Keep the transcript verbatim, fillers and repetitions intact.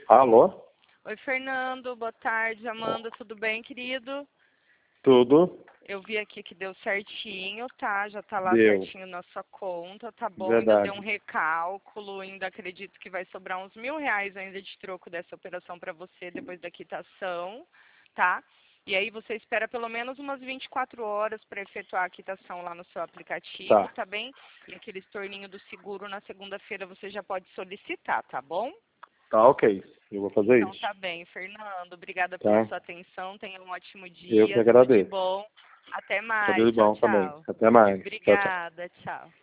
Alô? Oi, Fernando. Boa tarde. Amanda, tudo bem, querido? Tudo? Eu vi aqui que deu certinho, tá? Já tá lá Deu. certinho na sua conta, tá bom? Ainda deu um Verdade. recálculo, ainda acredito que vai sobrar uns mil reais ainda de troco dessa operação para você depois da quitação, tá? E aí você espera pelo menos umas vinte e quatro horas para efetuar a quitação lá no seu aplicativo, Tá. tá bem? E aquele estorninho do seguro na segunda-feira você já pode solicitar, tá bom? Tá ok. Eu vou fazer Então isso. tá bem, Fernando. Obrigada pela Tá? sua atenção. Tenha um ótimo Eu que dia. Tudo de agradeço. bom. Até Tudo mais. de Tchau, bom também. tchau. Até mais. Tchau, tchau. Obrigada. Tchau.